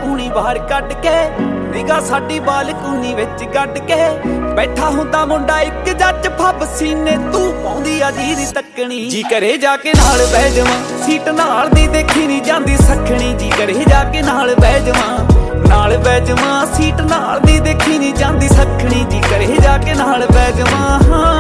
ਪੂਣੀ ਬਾਹਰ ਕੱਢ ਕੇ ਨਿਗਾ ਸਾਡੀ ਬਾਲਕੂਨੀ ਵਿੱਚ ਗੱਡ ਕੇ ਬੈਠਾ ਹੁੰਦਾ ਮੁੰਡਾ ਇੱਕ ਜੱਜ ਫੱਬ ਸੀਨੇ ਤੂੰ ਪਾਉਂਦੀ ਆ ਜੀਰੀ ਤੱਕਣੀ ਜੀ ਕਰੇ ਜਾ ਕੇ ਨਾਲ ਬਹਿ ਜਾਵਾਂ ਸੀਟ ਨਾਲ ਦੀ ਦੇਖੀ ਨਹੀਂ ਜਾਂਦੀ ਸੱਖਣੀ ਜੀ ਕਰੇ ਜਾ ਕੇ ਨਾਲ ਬਹਿ ਜਾਵਾਂ ਸੀਟ ਨਾਲ ਦੀ ਦੇਖੀ ਨਹੀਂ ਜਾਂਦੀ ਸੱਖਣੀ ਜੀ ਕਰੇ ਜਾ ਕੇ ਨਾਲ ਬਹਿ ਜਾਵਾਂ